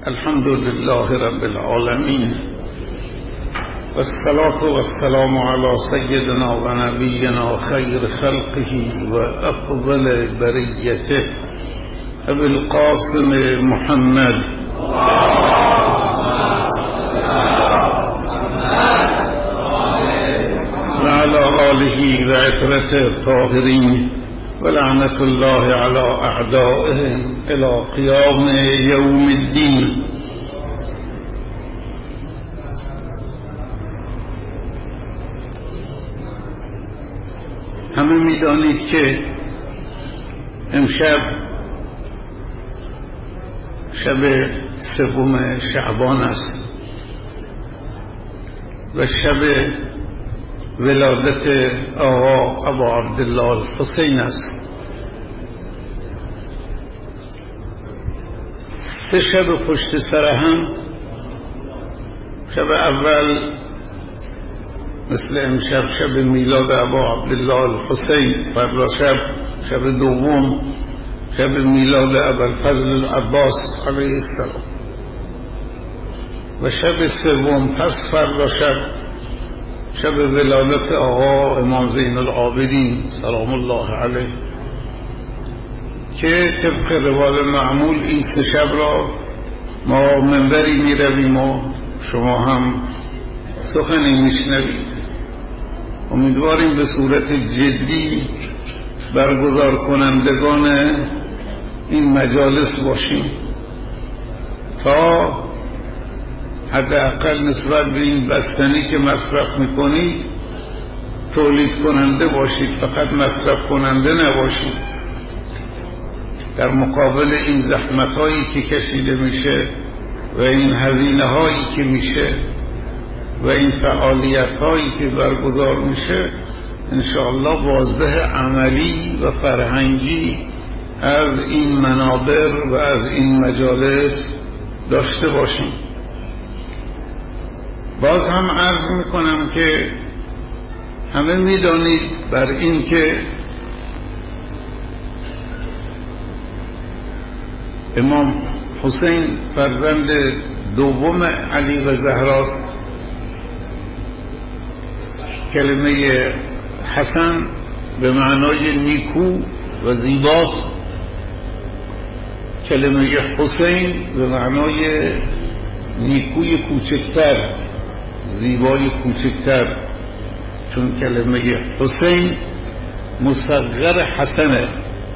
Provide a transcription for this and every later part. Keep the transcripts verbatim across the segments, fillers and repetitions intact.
الحمد لله رب العالمين والصلاة والسلام على سيدنا ونبينا خير خلقه وأفضل بريته أبي القاسم محمد وعلى آله وعترته الطاهرين ولعنة الله على أعدائهم إلى قيام يوم الدين. همه میدانید که امشب شب سوم شعبان است و شب ولادت آقا ابا عبدالله الحسین است. سه شب پشت سر هم، شب اول مثل امشب شب میلاد ابا عبدالله الحسین، فردا شب شب دوم شب میلاد ابوالفضل العباس علیه السلام و شب سوم پس فردا شب شب ولادت آقا امام زین العابدین سلام الله علیه، که طبق روال معمول این سه شب را ما منبری می رویم و شما هم سخنی میشنوید. امیدواریم به صورت جدی برگزار کنندگان این مجالس باشیم تا حداقل نسبت به این بستنی که مصرف میکنید تولید کننده باشید، فقط مصرف کننده نباشید. در مقابل این زحمت هایی که کشیده میشه و این هزینه هایی که میشه و این فعالیت هایی که برگزار میشه انشاءالله بازده عملی و فرهنگی از این منابر و از این مجالس داشته باشیم. باز هم عرض میکنم که همه میدانید بر این که امام حسین فرزند دوم علی و زهراست. کلمه حسن به معنای نیکو و زیباست، کلمه حسین به معنای نیکوی کوچکتر، زیبای کوچکتر، چون کلمه حسین مصغر حسنه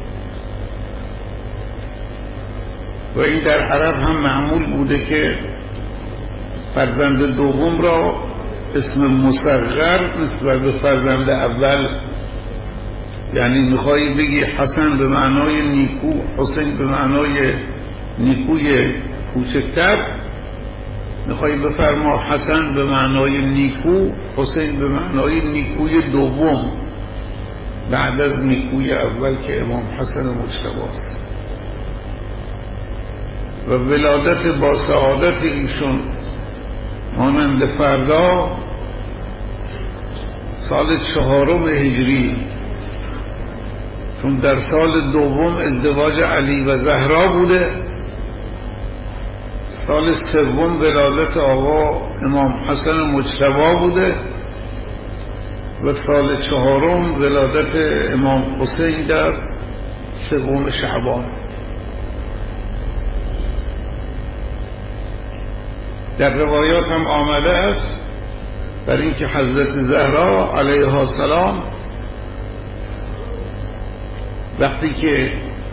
و این در عرب هم معمول بوده که فرزند دوم را اسم مصغر نسبت به فرزند اول، یعنی میخوایی بگی حسن به معنای نیکو، حسین به معنای نیکوی کوچکتر، میخوایی بفرما حسن به معنای نیکو، حسین به معنای نیکوی دوم بعد از نیکوی اول که امام حسن مجتبی است. و ولادت با سعادت ایشون مانند فردا سال چهارم هجری، چون در سال دوم ازدواج علی و زهرا بوده، سال سوم ولادت آقا امام حسن مجتبی بوده و سال چهارم ولادت امام حسین در سوم شعبان. در روایات هم آمده است بر اینکه حضرت زهرا علیها السلام وقتی که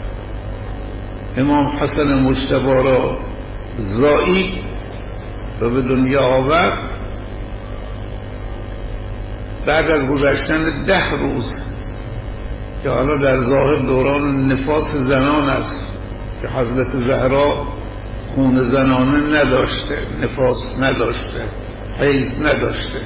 امام حسن مجتبی را زایید و به دنیا آورد، بعد از گذشتن ده روز که حالا در ظاهر دوران نفاس زنان است که حضرت زهرا خون زنانه نداشته، نفاس نداشته، حیض نداشته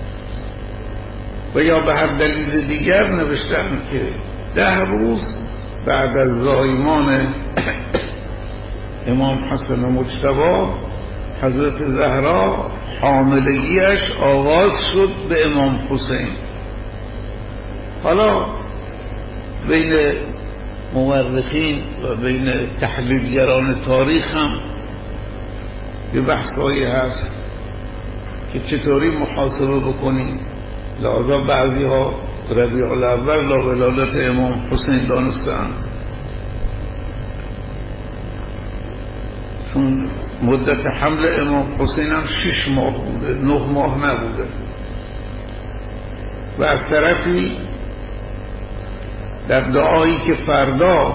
و یا به هر دلیل دیگر، نوشتن که ده روز بعد از زایمان امام حسن مجتبی حضرت زهرا حاملگیش آغاز شد به امام حسین. حالا بین مورخین و بین تحلیلگران تاریخ هم یه بحثایی هست که چطوری محاسبه بکنیم. لذا بعضی ها ربیع الاول لا ولادت امام حسین دانستن، چون مدت حمل امام حسین هم شش ماه بوده، نه ماه نبوده. و از طرفی در دعایی که فردا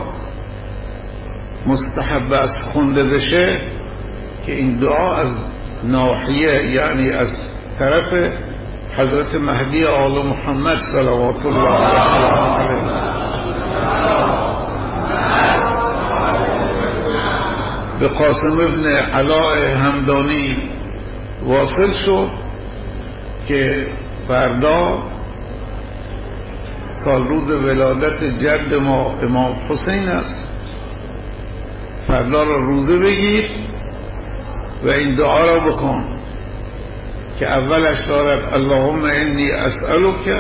مستحب است خونده بشه که این دعا از ناحیه یعنی از طرف حضرت مهدی آل محمد صلوات الله علیه به قاسم ابن علاء همدانی واصل شد که فردا سال روز ولادت جد ما امام حسین است، فردا را روزه بگیر و این دعا را بخون که اولش دارد اللهم انی اسألک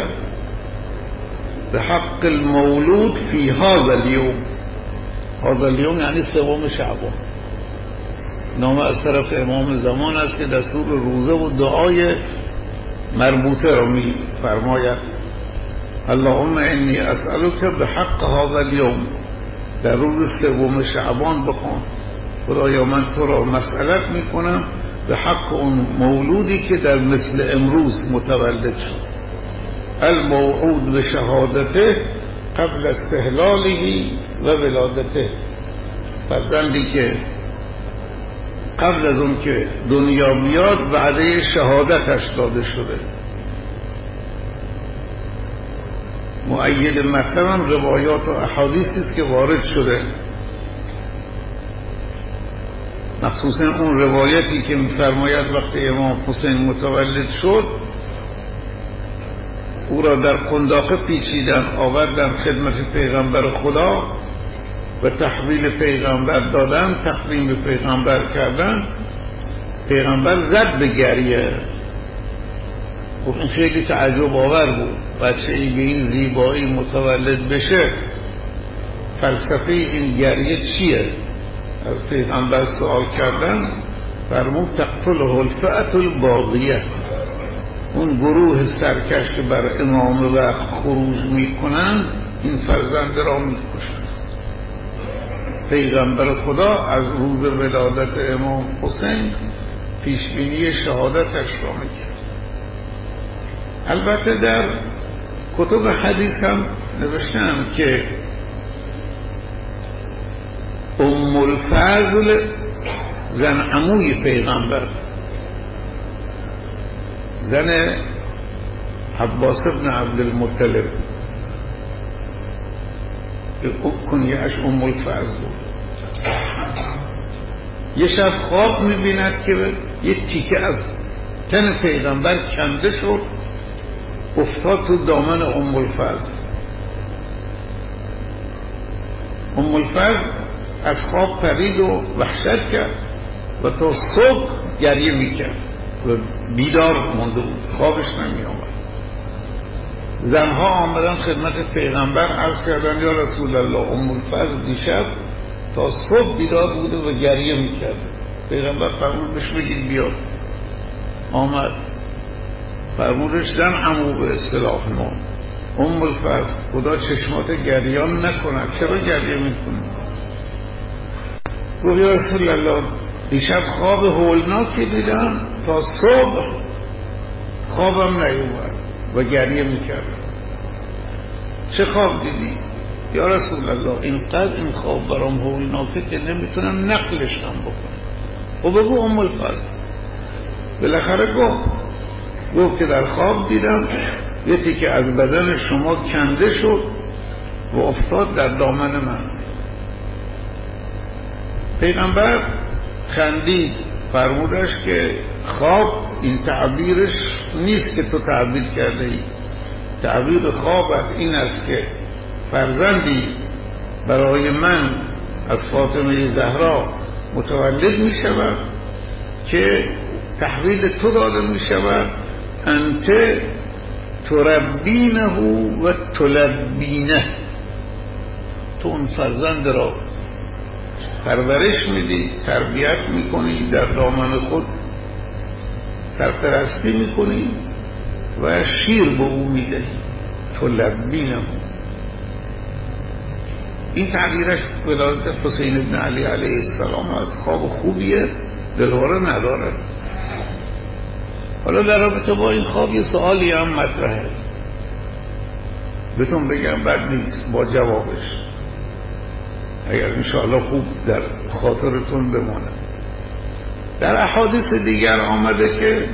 بحق المولود فی هذا اليوم. هذا اليوم یعنی سوم شعبان. نام از طرف امام زمان است که دستور روزه و دعای مربوطه را می فرماید. اللهم انی اسألک بحق هذا اليوم، در روز سوم شعبان بخون خدایا من تو را مسئلت می کنم به حق اون مولودی که در مثل امروز متولد شد، الموعود به شهادته قبل استهلاله و ولادته، فرزندی که قبل از اون که دنیا بیاد وعده شهادتش داده شده. مؤید مطلب هم روایات و احادیثی است که وارد شده، مخصوصا اون روایتی که می‌فرماید وقتی امام حسین متولد شد او را در قنداقه پیچیدن آوردن خدمت پیغمبر خدا و تحویل پیغمبر دادن، تقدیم پیغمبر کردن. پیغمبر زد به گریه. خب این خیلی تعجب آور بود، بچه ای به این زیبایی متولد بشه، فلسفه این گریه چیه؟ از پیغمبر سوال کردن، فرمود تقتله الفئة الباغیه، اون گروه سرکش که بر امام وقت خروج میکنن این فرزند را میکشند. پیغمبر خدا از روز ولادت امام حسین پیشبینی شهادتش را میکرد. البته در کتب حدیث هم نوشتم که ام الفضل زن عموی پیغمبر، زن عباس بن عبدالمطلب، کنیه‌اش ام الفضل، یه شب خواب میبیند که یه تیکه از تن پیغمبر کنده شد افتاد تو دامن ام الفضل. ام الفضل از خواب پرید و وحشت کرد و تا صبح گریه میکرد و بیدار مونده بود، خوابش نمی آمد. زنها آمدن خدمت پیغمبر عرض کردن یا رسول الله ام الفضل دیشب تا صبح بیدار بوده و گریه میکرد. پیغمبر فرمود بهش بگید بیاد. آمد، فرمودش زن عمو به اصطلاح ما ام الفضل خدا چشمات گریان نکند، چرا گریه میکنی؟ گفت یا رسول الله دیشب خواب هولناکی دیدم تا صبح خوابم نیومد و گریه میکردم. چه خواب دیدی؟ یا رسول الله اینقدر این خواب برام هولناکه که نمیتونم نقلش هم بکنم. و بگو ام الفضل. بالاخره گفت گفت که در خواب دیدم یه تیکه از بدن شما کنده شد و افتاد در دامن من. پیغمبر خندید، فرمودش که خواب این تعبیرش نیست که تو تعبیر کرده ای. تعبیر خوابت این است که فرزندی برای من از فاطمه زهرا متولد می شود که تحویل تو داده می شود، انت تربینه و تلبینه، تو اون فرزند را پرورش میدی، تربیت میکنی، در دامن خود سرپرستی میکنی و شیر به او میدهی. تلبینه. این تعبیرش ولادت حسین ابن علی علیه السلام از خواب خوبیه، دلواره نداره. حالا در رابطه با این خواب یه سوالی هم مطرحه، بهتون بگم بد نیست با جوابش، اگر انشاءالله خوب در خاطرتون بمانه. در احادیث دیگر آمده که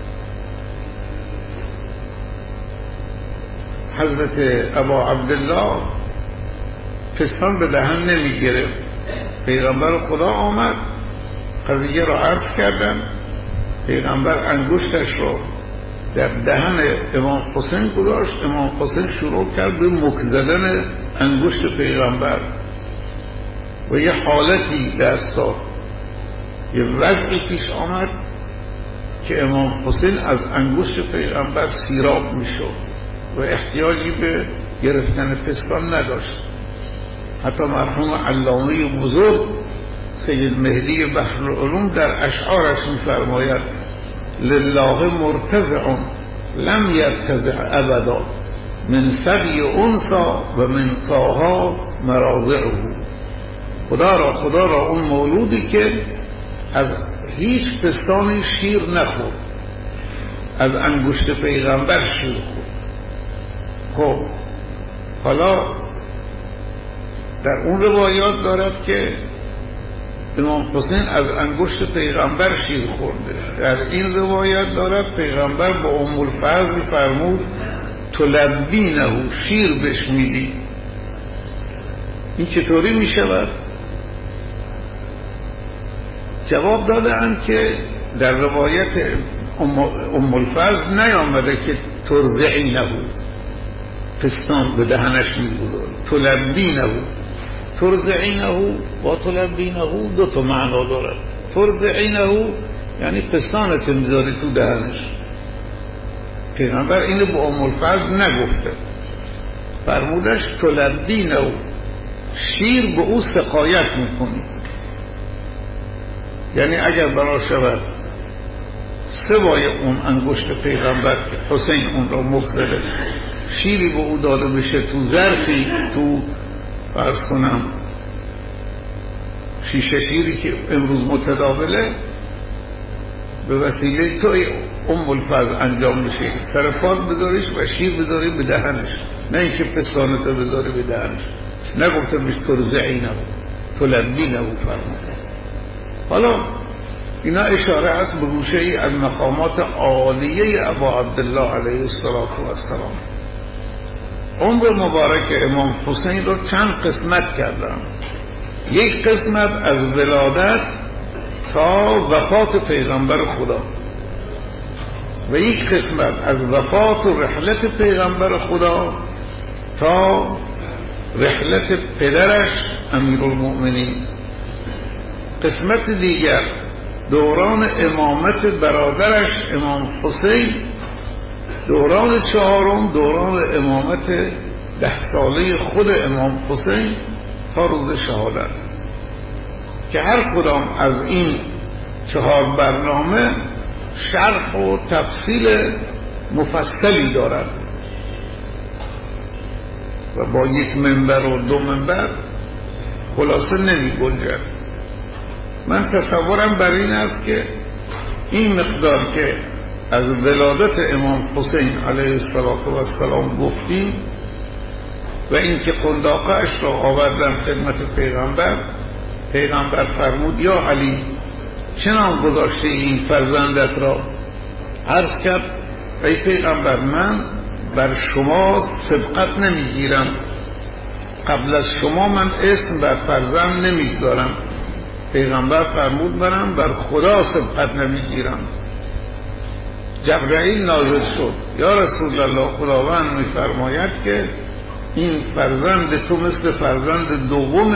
حضرت ابا عبدالله پستان به دهن نمی گرفت. پیغمبر خدا آمد، قضیه را عرض کردن، پیغمبر انگشتش را در دهن امام حسین گذاشت. امام حسین شروع کرد به مک زدن انگشت پیغمبر و یه حالتی دست داد، یه وضعی پیش آمد که امام حسین از انگشت پیغمبر سیراب میشد و احتیاجی به گرفتن پستان نداشت. حتی مرحوم علامه بزرگ سید مهدی بحرالعلوم در اشعارش می‌فرماید لله مرتزع لم یرتزع ابدا من فدی انسا و من طاها مراضعه. خدا را خدا را اون مولودی که از هیچ پستانی شیر نخورد، از انگشت پیغمبر شیر خورد. خب حالا در اون روایات دارد که امام حسین از انگشت پیغمبر شیر خورده. در این روایت دارد پیغمبر با ام الفضل فرمود تلبینه، شیر بهش میدی. این چطوری میشود؟ جواب دادن که در روایت ام الفضل نیامده که ترضعینه، پستان به دهنش میگذار. تلبینه، ترضعینه با تلبینه دو تا معنا دارد. ترضعینه یعنی پستانت میذاری تو دهنش. پیغمبر اینو با ام الفضل نگفته، فرمودش تلبینه، شیر به او سقایت میکنی. یعنی اگر برا شود سوای اون انگشت پیغمبر که حسین اون را مگذره، شیری به او داده بشه تو ظرفی، تو فرض کنم شیشه شیری که امروز متداوله، به وسیله توی ام الفضل انجام میشه، سر پاک بذاریش و شیر بذاری به دهنش، نه اینکه پستانتو بذاری به دهنش. نگفته بیش ترضعینه تلبینه فرموده. حالا اینا اشاره است به گوشه ای از مقامات عالیه ابا عبدالله علیه السلام. عمر مبارک امام حسین رو چند قسمت کردم. یک قسمت از ولادت تا وفات پیغمبر خدا و یک قسمت از وفات و رحلت پیغمبر خدا تا رحلت پدرش امیرالمؤمنین. قسمت دیگر دوران امامت برادرش امام حسین، دوران چهارم دوران امامت ده ساله خود امام حسین تا روز شهادت، که هر کدام از این چهار برنامه شرح و تفصیل مفصلی دارد و با یک منبر و دو منبر خلاصه نمی گنجد. من تصورم بر این است که این مقدار که از ولادت امام حسین علیه السلام گفتیم و این که قنداقه اش را آوردن خدمت پیغمبر، پیغمبر فرمود یا علی چه نام گذاشته این فرزندت را؟ عرض کرد ای پیغمبر من بر شما سبقت نمیگیرم، قبل از شما من اسم بر فرزند نمیگذارم. پیغمبر فرمود برم بر خدا سبقت نمیگیرم. جبرائیل نازل شد یا رسول الله خداوند میفرماید که این فرزند تو مثل فرزند دوم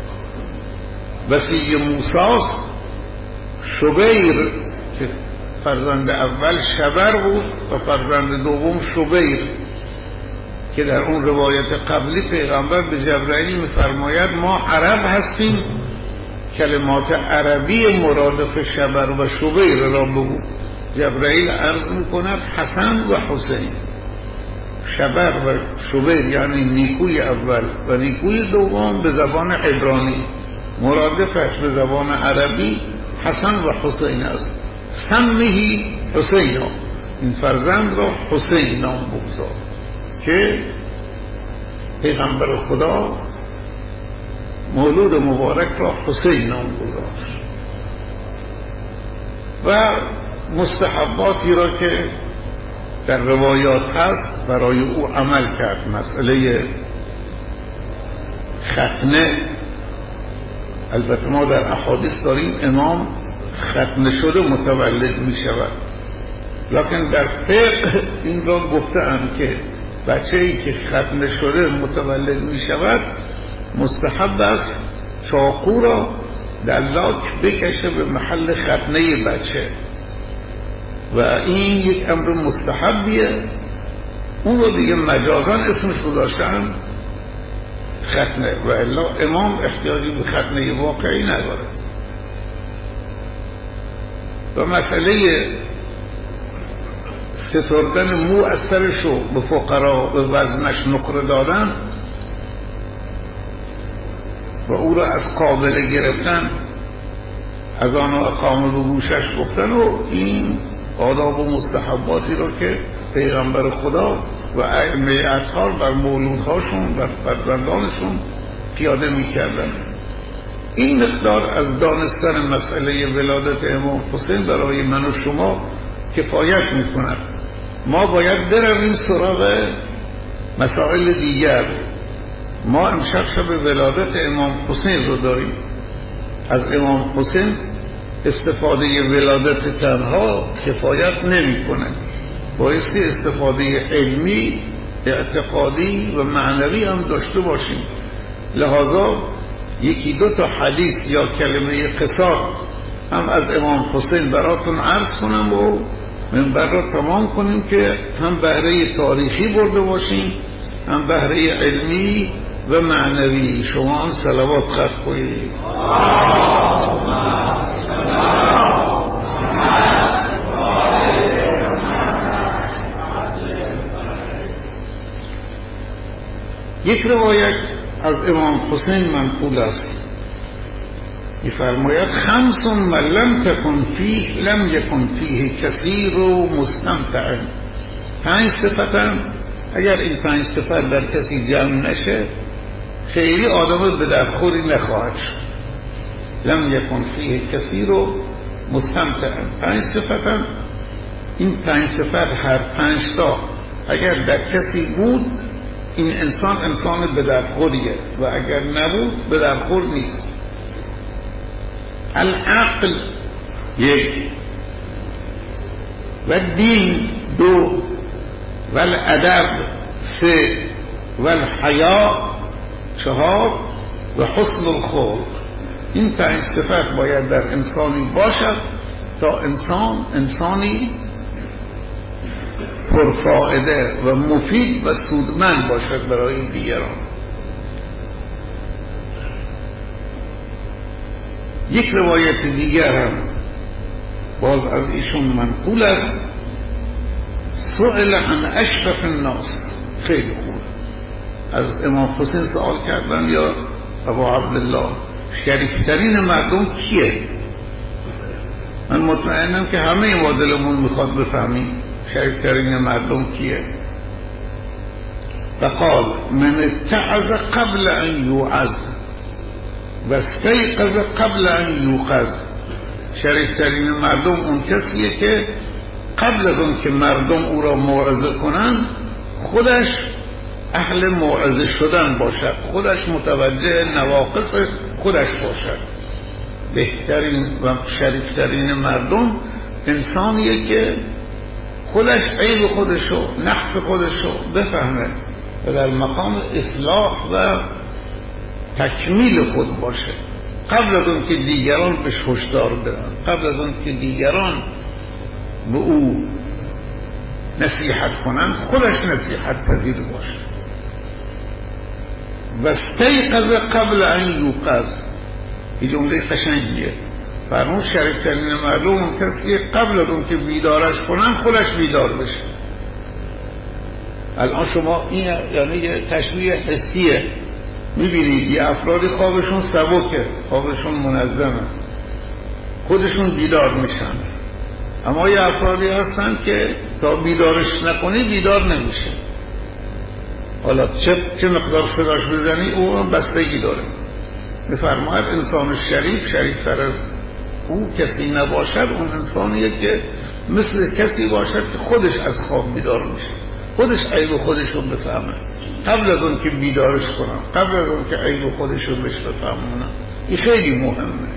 وصی موسیٰ، شبیر که فرزند اول شبر بود و فرزند دوم شبیر، که در اون روایت قبلی پیغمبر به جبرائیل میفرماید ما عرب هستیم کلمات عربی مرادف شبر و شبیر را بگو. جبرائیل عرض میکند حسن و حسین. شبر و شبیر یعنی نیکوی اول و نیکوی دوم به زبان عبرانی، مرادفش به زبان عربی حسن و حسین است. سمهی حسین، این فرزند را حسین نام بگذار که پیغمبر خدا مولود مبارک را حسین نام گذاشت. و مستحباتی را که در روایات هست برای او عمل کرد. مسئله ختنه، البته ما در احادیث داریم امام ختنه شده متولد می شود، لکن در فقه این را گفتند که بچه‌ای که ختنه شده متولد می شود مستحب است چاقو را در لاک بکشه به محل ختنه بچه و این یک امر مستحبیه. اون رو دیگه مجازن اسمش گذاشتن ختنه و الا امام احتیاجی به ختنه واقعی نداره. و مسئله ستردن مو از سرشو به فقرا به وزنش نقره دادن و او را از قابله گرفتن، از آن اقامه به گوشش گفتن و این آداب و مستحباتی را که پیغمبر خدا و ائمه اطهار بر مولودهاشون و فرزندانشون پیاده میکردن. این مقدار از دانستن مسئله ولادت امام حسین برای من و شما کفایت میکند. ما باید برویم سراغ مسائل دیگر. ما امشب شب ولادت امام حسین رو داریم. از امام حسین استفاده ولادت تنها کفایت نمی کنه، بایستی استفاده علمی، اعتقادی و معنوی هم داشته باشیم. لذا یکی دو تا حدیث یا کلمه قصار هم از امام حسین براتون عرض کنم و منبر را تمام کنیم که هم بهره تاریخی برده باشیم هم بهره علمی و معنوی. شما هم صلوات خط کنید. یک روایت از امام حسین منقول است، می‌فرماید خمس من لم تکن فیه لم یکن فیه کثیر و مستمتع. پنج صفتن اگر این پنج صفت در کسی جمع نشه خیلی آدم به درخوری نخواهد شد. لم یکن فیه کثیر و مستمتع، پنج صفتن. این پنج صفت هر پنج تا اگر در کسی بود این انسان انسان به درخوریه و اگر نبود به درخور نیست. العقل یک، و دین دو، و الادب سه، و الحیا چهار، و حسن الخلق. این پنج صفت باید در انسانی باشد تا انسان انسانی پرفائده و مفید و سودمند باشد برای دیگران. یک روایت دیگر هم باز از ایشون منقول است، سئل عن اشرف الناس. خیلی خوب از امام حسین سوال کردن یا ابا عبدالله شریفترین مردم کیه؟ من مطمئنم که همه ما دلمون میخواد بفهمیم شریفترین مردم کیه. فقال من اتعظ قبل ان یوعظ و استیقظ قبل ان یوقظ. شریفترین مردم اون کسیه که قبل از اون که مردم او را موعظه کنن خودش اهل موعظه شدن باشد، خودش متوجه نواقص خودش باشد. بهترین و شریفترین مردم انسانیه که خودش عیب خودشو نقص خودشو بفهمه و در مقام اصلاح و تکمیل خود باشه قبل از اون که دیگران بهش هشدار بدن، قبل از اون که دیگران به او نصیحت کنن خودش نصیحت پذیر باشه. و استیقظ قبل ان یوقظ. این جمله قشنگیه. فرمود شریفترین معلوم کسی قبل از اون که بیدارش کنن خودش بیدار بشه. الان شما این یعنی یه تشبیه حسیه، میبینید یه افرادی خوابشون سبکه، خوابشون منظمه، خودشون بیدار میشن، اما یه افرادی هستن که تا بیدارش نکنی بیدار نمیشه. حالا چه, چه مقدار صداش بزنی او هم بستگی داره. میفرماید انسان شریف، شریفتر از او کسی نباشد اون انسانیه که مثل کسی باشد که خودش از خواب بیدار میشه، خودش عیب خودش رو بفهمه قبل از اون که بیدارش کنم، قبل از اون که عیب خودش رو بهش بفهمونم. این خیلی مهمه.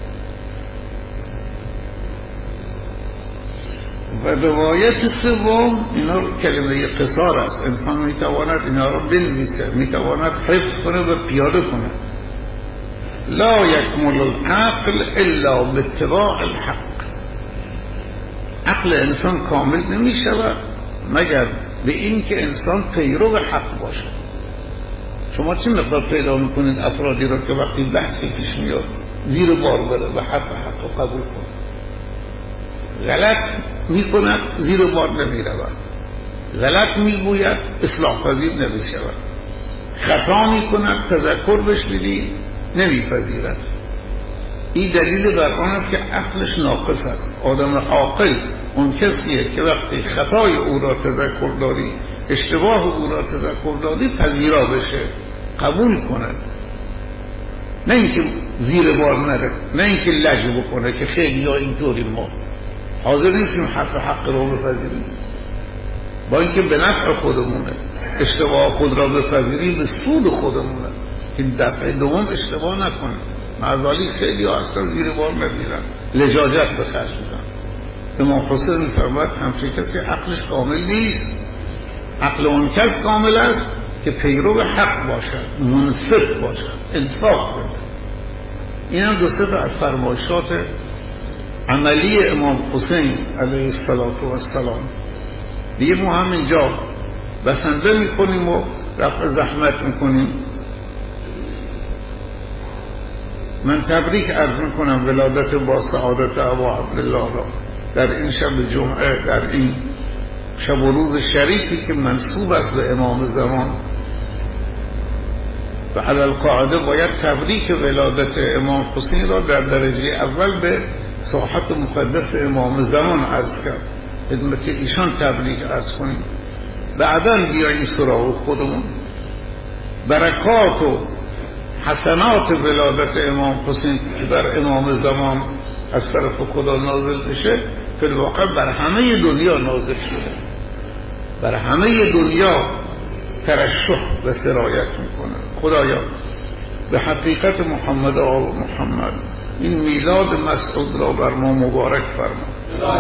و روایت سوم، اینا کلمه قصار است، انسان میتواند اینا رو بنویسه، میتواند حفظ کنه و پیاده کنه. لا یکمل العقل الا باتباع الحق. عقل انسان کامل نمیشود مگر به این که انسان پیرو حق باشه. شما چه مقدار پیدا میکنید افرادی را که وقتی بحثی پیش میاد زیر بار بره و حق حق قبول کنه، غلط میکند زیر بار نمیرود، غلط میگوید اصلاح پذیر نمیشود، خطا میکند تذکر بهش بدی نمیپذیرد. این دلیل بر آن است که عقلش ناقص است. آدم عاقل اون کسیه که وقتی خطای او را تذکر داری، اشتباه او را تذکر دادی، پذیرا بشه، قبول کند، نه اینکه زیر بار نره، نه اینکه لج بکنه که خیلی ها اینطوری ما حاضر نیستیم حق حق را بپذیریم، با اینکه به نفع خودمونه. اشتباه خود را بپذیریم به سود خودمونه. این دفعه دوم اشتباه نکنه. معذالی خیلی ها اصلا زیر بار نمیرن، لجاجت به خرج میدن. امام حسین میفرماید همچه کسی عقلش کامل نیست. عقل اون کس کامل است که پیرو حق باشد، منصف باشد، انصاف کنه. این هم دو سه تا از فرمایشات عملی امام حسین علیه السلام. دیگه ما هم اینجا بسنده میکنیم و رفع زحمت میکنیم. من تبریک عرض میکنم ولادت با سعادت ابا عبدالله را در این شب جمعه، در این شب و روز شریفی که منسوب است به امام زمان. و علی القاعده باید تبریک ولادت امام حسین را در درجه اول به ساحت مقدس امام زمان عرض کرد، خدمت ایشان تبریک عرض کنیم. بعداً بیاییم سراغ خودمون. برکات و حسنات ولادت امام حسین که بر امام زمان از طرف خدا نازل بشه، فی الواقع بر همه دنیا نازل شده، بر همه دنیا ترشح و سرایت میکنه. خدایا به حقیقت محمد آل محمد این میلاد مسعود را بر ما مبارک فرما.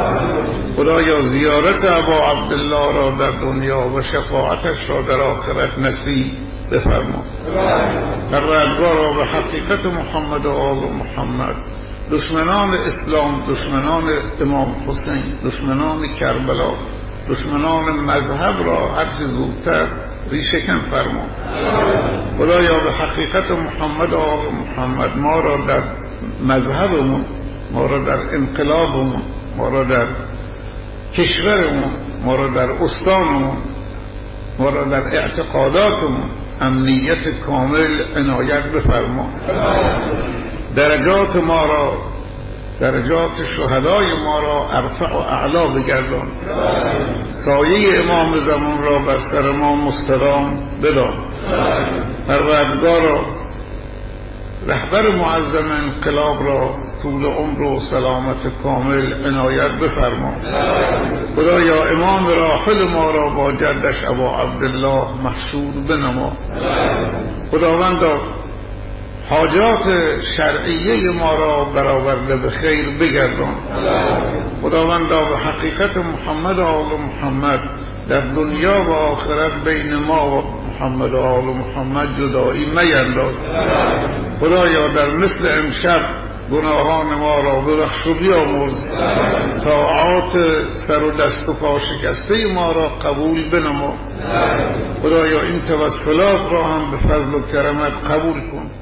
خدایا زیارت ابا عبدالله را در دنیا و شفاعتش را در آخرت نصیب بفرما. پروردگار را به حقیقت محمد و آل محمد دشمنان اسلام، دشمنان امام حسین، دشمنان کربلا، دشمنان مذهب را هر چه زودتر ریشه‌کن فرما. خدایا به حقیقت محمد و آل محمد ما را در مذهبمون، ما را در انقلابمون، ما را در کشورمون، ما را در استانمون، ما را در اعتقاداتمون امنیت کامل عنایت بفرما. درجات ما را، درجات شهدای ما را ارفع و اعلا بگردان. سایه امام زمان را بر سر ما مستدام بدان. پروردگارا رهبر معظم انقلاب را طول عمر و سلامت کامل عنایت بفرما. خدایا امام راحل ما را با جدش ابا عبدالله محشور بنما. خداوندا حاجات شرعیه ما را برآورده به خیر بگردان. خداوندا به حقیقت محمد و آل محمد در دنیا و آخرت بین ما و محمد و آل محمد جدایی مینداز. خدایا در مثل امشب گناهان ما را ببخش و بیامرز، طاعات سر و دست و پا شکسته ما را قبول بنما. خدایا این توسلات را هم به فضل و کرمت قبول کن.